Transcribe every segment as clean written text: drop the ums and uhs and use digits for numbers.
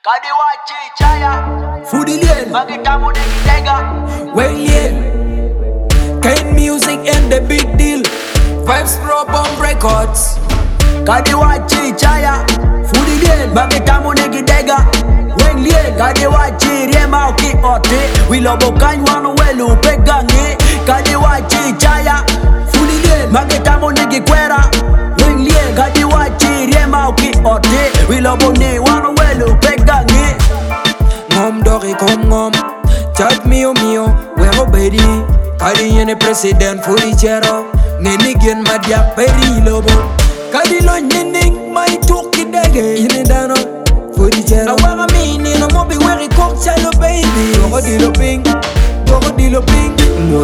Kadiwachi chaya Foodilien Magitamu nikitega Waylien Kane Music and the big deal Vibes Pro Bomb Records Kadiwachi chaya Foodilien Magitamu nikitega Waylien Kadiwachi riema ukiote Wilobo kanywa welu pegangi Kadiwachi chaya Foodilien Magitamu nikikwera Waylien Kadiwachi riema ukiote Wilobo ni wanu welu pegangi Ngom dori kom ngom Chat mio Wero bedi Kadi yene president Fudi chero Neni gen madia peri lobo Kadi lo nyening Mai tuki dege Yene dano Fudi chero Awara mini no mobi weri kok chalo baby Goro dilo ping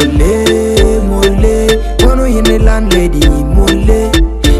Mole Kono yene landlady Mole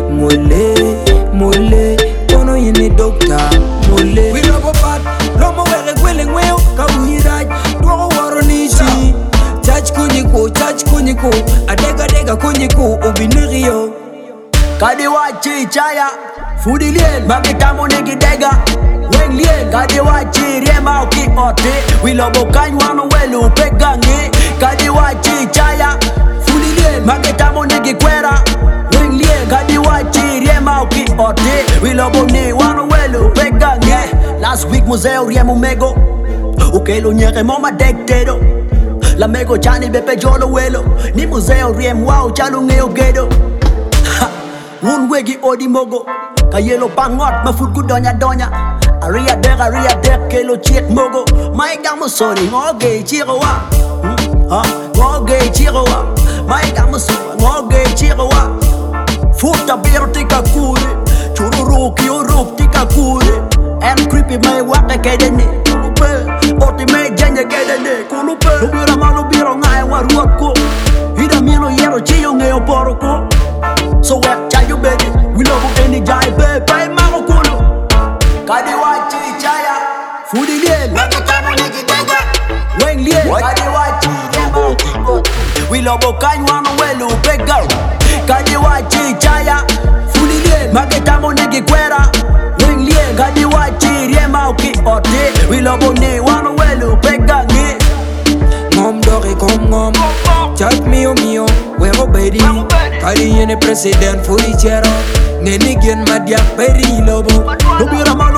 Kono yene doctor Mole We love a pat Lomo were gweleng weo Kawiraj Dwaro waro nishi Chach kunyiko Adega kunyiko Ubinirio Kadiwachi chaya Foodilien Magitamu nikitega Waylien Kadiwachi riema ukiote Wilobo kanywa welu pegangi Kadiwachi chaya Foodilien Magitamu nikikwera Waylien Kadiwachi riema ukiote Wilobo ni wanu welu pegangi Last week museo riemu mego Ukelo nyere moma dektero La mego chani bepe jolo welo Ni museo riemu wao chalo ngeo gedo Un wegi odi mogo Kayelo pangot mafut ku donya Aria dek kelo chiek mogo Maiga musori ngoge chiro wa Ngoge chiro wa Maiga musori ngoge chiro wa Futa biro tika kure Chururu kiuruk tika kure And creepy may wake kedene Kulupe Oti may jenye kedene Kulupe Lubira malubiro ngae waruat ko Hida mino yero chiyo ngeo poro ko So wet chayo baby We love you any jai baby Pay mamo kulu Kadiwachi chaya Foodilien Magitamu nikitega Waylien Kadiwachi riema ukiote Wilobo kanywa welu pega Kadiwachi chaya Foodilien Magitamu nikikwera Waylien Kadiwachi riema ukiote Wilobo ni wanu welu pegangi Ngom dori kom ngom Chat mio Wero bedi Kadi yene president Fudi chero Neni gen madia peri lobo Lubira